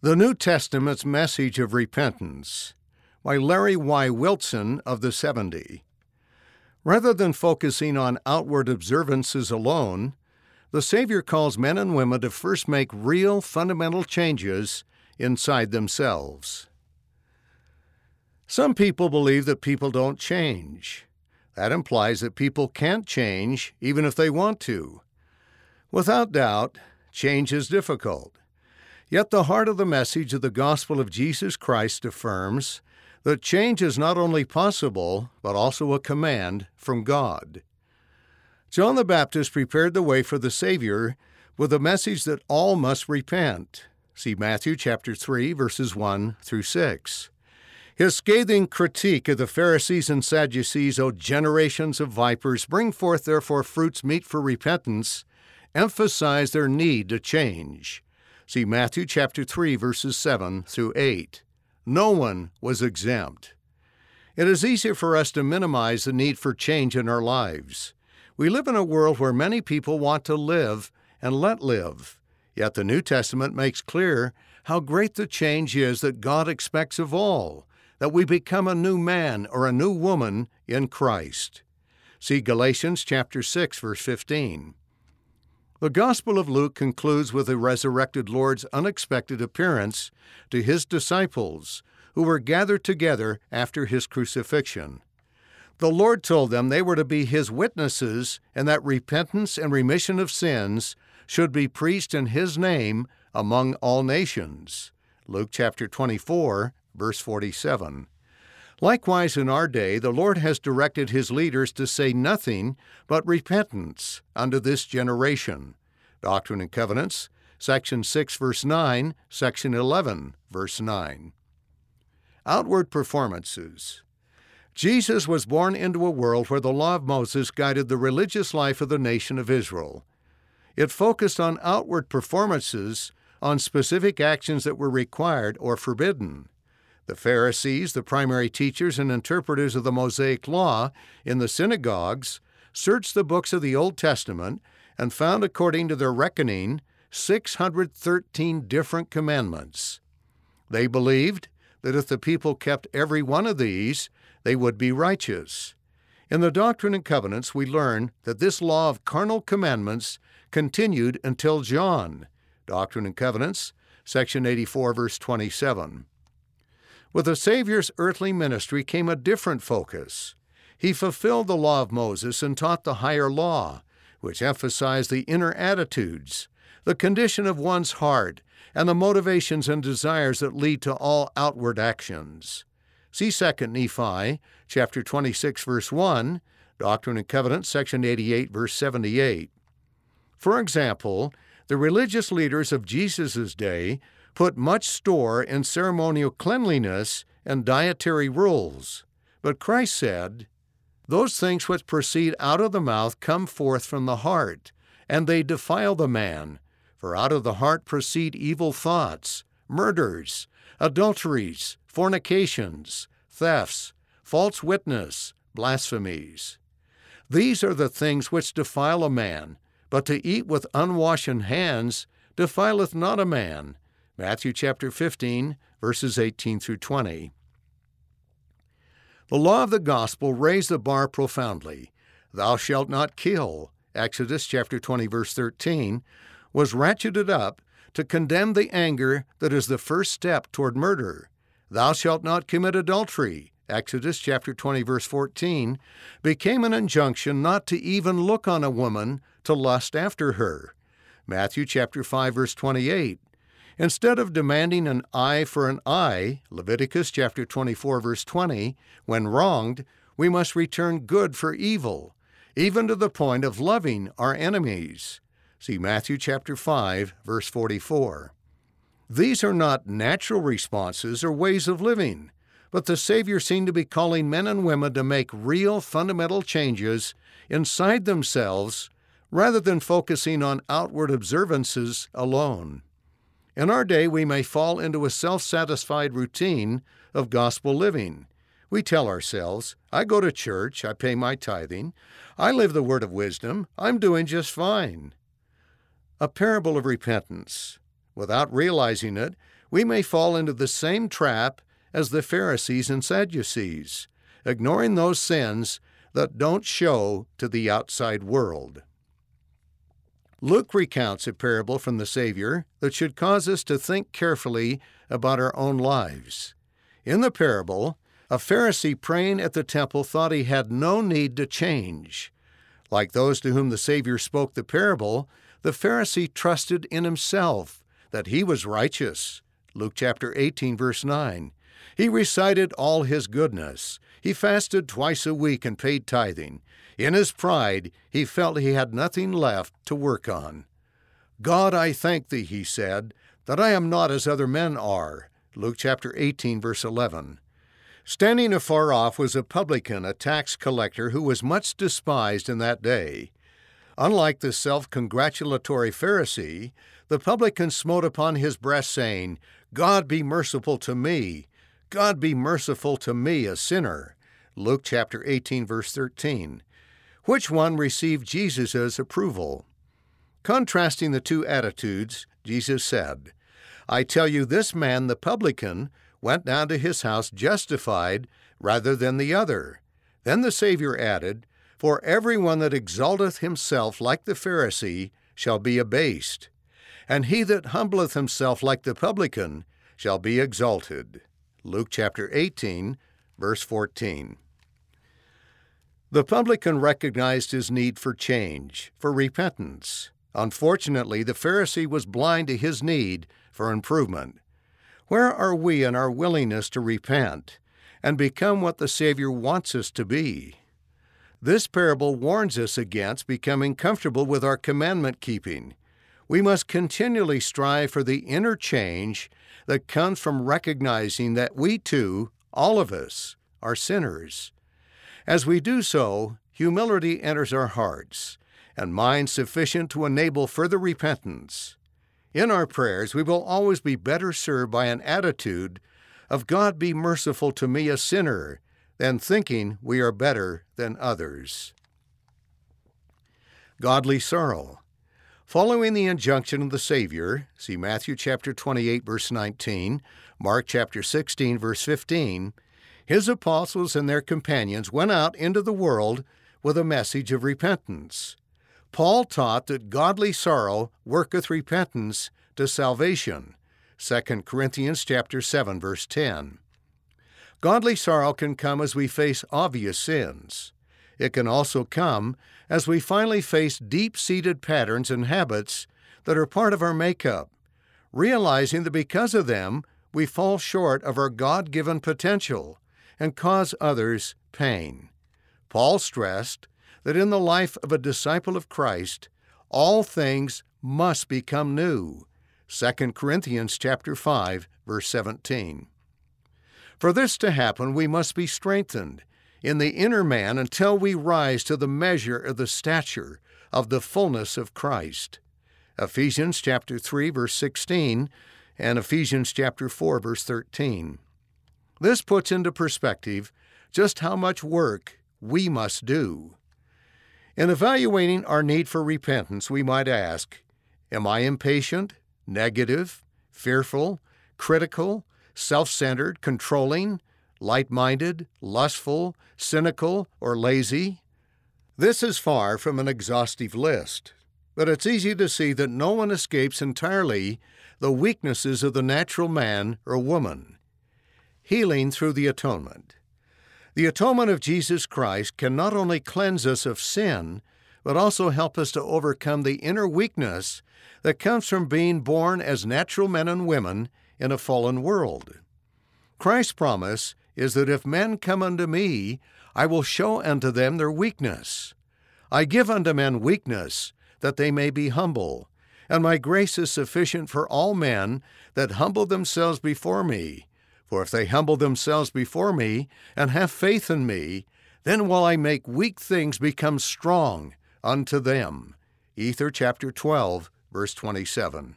The New Testament's Message of Repentance by Larry Y. Wilson of the 70. Rather than focusing on outward observances alone, the Savior calls men and women to first make real fundamental changes inside themselves. Some people believe that people don't change. That implies that people can't change even if they want to. Without doubt, change is difficult. Yet the heart of the message of the gospel of Jesus Christ affirms that change is not only possible, but also a command from God. John the Baptist prepared the way for the Savior with a message that all must repent. See Matthew chapter 3, verses 1 through 6. His scathing critique of the Pharisees and Sadducees, O generations of vipers, bring forth therefore fruits meet for repentance, emphasized their need to change. See Matthew chapter 3, verses 7 through 8. No one was exempt. It is easy for us to minimize the need for change in our lives. We live in a world where many people want to live and let live. Yet the New Testament makes clear how great the change is that God expects of all, that we become a new man or a new woman in Christ. See Galatians chapter 6, verse 15. The Gospel of Luke concludes with the resurrected Lord's unexpected appearance to his disciples, who were gathered together after his crucifixion. The Lord told them they were to be his witnesses and that repentance and remission of sins should be preached in his name among all nations. Luke chapter 24, verse 47. Likewise, in our day, the Lord has directed his leaders to say nothing but repentance unto this generation. Doctrine and Covenants, section 6, verse 9, section 11, verse 9. Outward performances. Jesus was born into a world where the law of Moses guided the religious life of the nation of Israel. It focused on outward performances, on specific actions that were required or forbidden. The Pharisees, the primary teachers and interpreters of the Mosaic Law in the synagogues, searched the books of the Old Testament and found, according to their reckoning, 613 different commandments. They believed that if the people kept every one of these, they would be righteous. In the Doctrine and Covenants, we learn that this law of carnal commandments continued until John. Doctrine and Covenants, section 84, verse 27. With the Savior's earthly ministry came a different focus. He fulfilled the law of Moses and taught the higher law, which emphasized the inner attitudes, the condition of one's heart, and the motivations and desires that lead to all outward actions. See 2 Nephi, chapter 26, verse 1, Doctrine and Covenants, section 88, verse 78. For example, the religious leaders of Jesus' day put much store in ceremonial cleanliness and dietary rules. But Christ said, "Those things which proceed out of the mouth come forth from the heart, and they defile the man. For out of the heart proceed evil thoughts, murders, adulteries, fornications, thefts, false witness, blasphemies. These are the things which defile a man, but to eat with unwashen hands defileth not a man." Matthew chapter 15, verses 18 through 20. The law of the gospel raised the bar profoundly. Thou shalt not kill, Exodus chapter 20, verse 13, was ratcheted up to condemn the anger that is the first step toward murder. Thou shalt not commit adultery, Exodus chapter 20, verse 14, became an injunction not to even look on a woman to lust after her. Matthew chapter 5, verse 28. Instead of demanding an eye for an eye, Leviticus chapter 24, verse 20, when wronged, we must return good for evil, even to the point of loving our enemies. See Matthew chapter 5, verse 44. These are not natural responses or ways of living, but the Savior seemed to be calling men and women to make real fundamental changes inside themselves rather than focusing on outward observances alone. In our day, we may fall into a self-satisfied routine of gospel living. We tell ourselves, I go to church, I pay my tithing, I live the word of wisdom, I'm doing just fine. A parable of repentance. Without realizing it, we may fall into the same trap as the Pharisees and Sadducees, ignoring those sins that don't show to the outside world. Luke recounts a parable from the Savior that should cause us to think carefully about our own lives. In the parable, a Pharisee praying at the temple thought he had no need to change. Like those to whom the Savior spoke the parable, the Pharisee trusted in himself that he was righteous. Luke chapter 18, verse 9. He recited all his goodness. He fasted twice a week and paid tithing. In his pride, he felt he had nothing left to work on. God, I thank thee, he said, that I am not as other men are. Luke chapter 18, verse 11. Standing afar off was a publican, a tax collector, who was much despised in that day. Unlike the self-congratulatory Pharisee, the publican smote upon his breast, saying, God be merciful to me. God be merciful to me, a sinner. Luke chapter 18, verse 13. Which one received Jesus' approval? Contrasting the two attitudes, Jesus said, I tell you, this man, the publican, went down to his house justified rather than the other. Then the Savior added, For everyone that exalteth himself like the Pharisee shall be abased, and he that humbleth himself like the publican shall be exalted. Luke chapter 18, verse 14. The publican recognized his need for change, for repentance. Unfortunately, the Pharisee was blind to his need for improvement. Where are we in our willingness to repent and become what the Savior wants us to be? This parable warns us against becoming comfortable with our commandment keeping. We must continually strive for the inner change that comes from recognizing that we too, all of us, are sinners. As we do so, humility enters our hearts, and minds sufficient to enable further repentance. In our prayers, we will always be better served by an attitude of God be merciful to me, a sinner, than thinking we are better than others. Godly sorrow. Following the injunction of the Savior, see Matthew chapter 28, verse 19, Mark chapter 16, verse 15, his apostles and their companions went out into the world with a message of repentance. Paul taught that godly sorrow worketh repentance to salvation. 2 Corinthians chapter 7, verse 10. Godly sorrow can come as we face obvious sins. It can also come as we finally face deep-seated patterns and habits that are part of our makeup, realizing that because of them, we fall short of our God-given potential and cause others pain. Paul stressed that in the life of a disciple of Christ, all things must become new. 2 Corinthians chapter 5, verse 17. For this to happen, we must be strengthened in the inner man until we rise to the measure of the stature of the fullness of Christ. Ephesians chapter 3, verse 16, and Ephesians chapter 4, verse 13. This puts into perspective just how much work we must do. In evaluating our need for repentance, we might ask, am I impatient, negative, fearful, critical, self-centered, controlling, light-minded, lustful, cynical, or lazy? This is far from an exhaustive list, but it's easy to see that no one escapes entirely the weaknesses of the natural man or woman. Healing through the atonement. The atonement of Jesus Christ can not only cleanse us of sin, but also help us to overcome the inner weakness that comes from being born as natural men and women in a fallen world. Christ's promise is that if men come unto me, I will show unto them their weakness. I give unto men weakness, that they may be humble, and my grace is sufficient for all men that humble themselves before me. For if they humble themselves before me and have faith in me, then will I make weak things become strong unto them. Ether chapter 12, verse 27.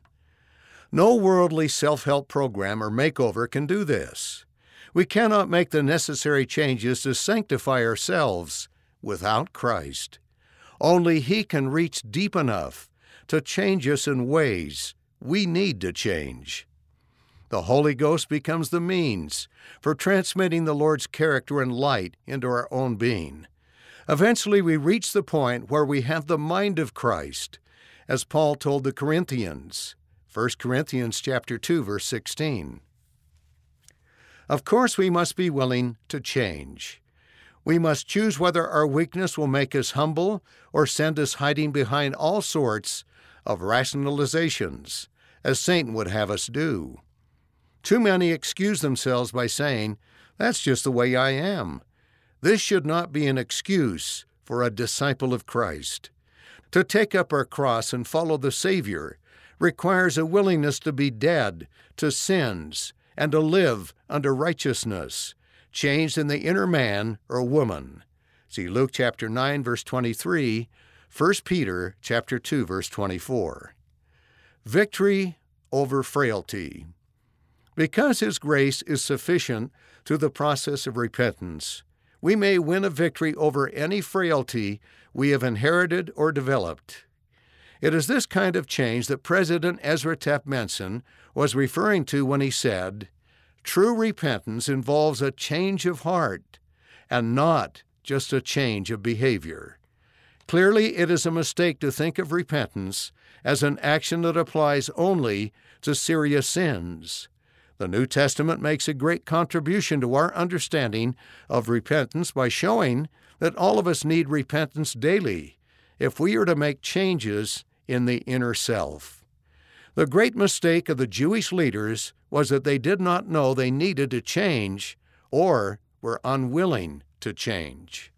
No worldly self-help program or makeover can do this. We cannot make the necessary changes to sanctify ourselves without Christ. Only He can reach deep enough to change us in ways we need to change. The Holy Ghost becomes the means for transmitting the Lord's character and light into our own being. Eventually, we reach the point where we have the mind of Christ, as Paul told the Corinthians, 1 Corinthians chapter 2, verse 16. Of course, we must be willing to change. We must choose whether our weakness will make us humble or send us hiding behind all sorts of rationalizations, as Satan would have us do. Too many excuse themselves by saying, "That's just the way I am." This should not be an excuse for a disciple of Christ. To take up our cross and follow the Savior requires a willingness to be dead to sins and to live under righteousness, changed in the inner man or woman. See Luke chapter 9, verse 23, 1 Peter chapter 2, verse 24. Victory over frailty. Because His grace is sufficient through the process of repentance, we may win a victory over any frailty we have inherited or developed. It is this kind of change that President Ezra Taft Benson was referring to when he said, "True repentance involves a change of heart and not just a change of behavior." Clearly, it is a mistake to think of repentance as an action that applies only to serious sins. The New Testament makes a great contribution to our understanding of repentance by showing that all of us need repentance daily if we are to make changes in the inner self. The great mistake of the Jewish leaders was that they did not know they needed to change or were unwilling to change.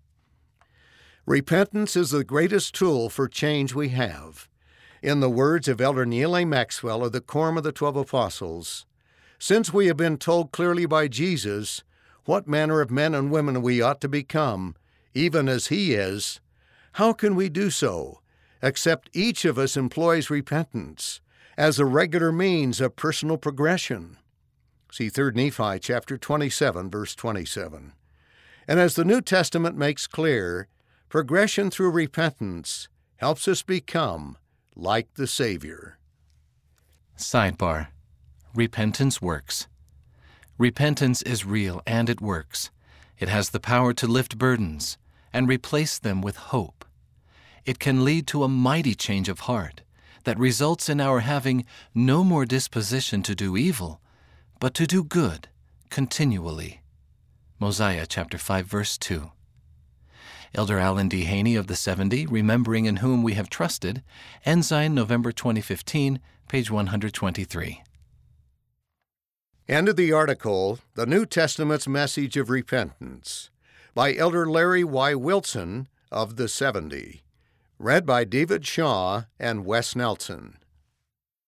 Repentance is the greatest tool for change we have. In the words of Elder Neal A. Maxwell of the Quorum of the 12 Apostles, "Since we have been told clearly by Jesus what manner of men and women we ought to become, even as He is, how can we do so, except each of us employs repentance as a regular means of personal progression?" See 3 Nephi chapter 27, verse 27. And as the New Testament makes clear, progression through repentance helps us become like the Savior. Sidebar. Repentance works. Repentance is real and it works. It has the power to lift burdens and replace them with hope. It can lead to a mighty change of heart that results in our having no more disposition to do evil, but to do good continually. Mosiah chapter 5, verse 2. Elder Allen D. Haney of the 70, Remembering in Whom We Have Trusted, Ensign, November 2015, page 123. End of the article, The New Testament's Message of Repentance, by Elder Larry Y. Wilson of the 70. Read by David Shaw and Wes Nelson.